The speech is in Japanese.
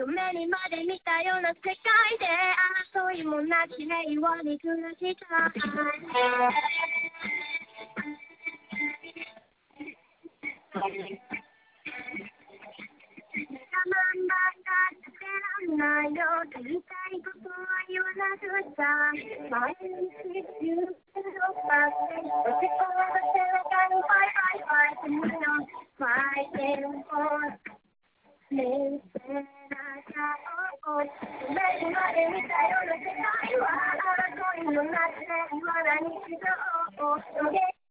夢にまで見たような世界で争いもなき平和に暮らしたい我慢ばっかしてらんないよ言いたいことは言わなくちゃ毎日言うけどばって落ち込んだ背中にファイファイファイ君のファイテンポ冷静な顔夢にまで見たような世界は争いのなき平和な日常を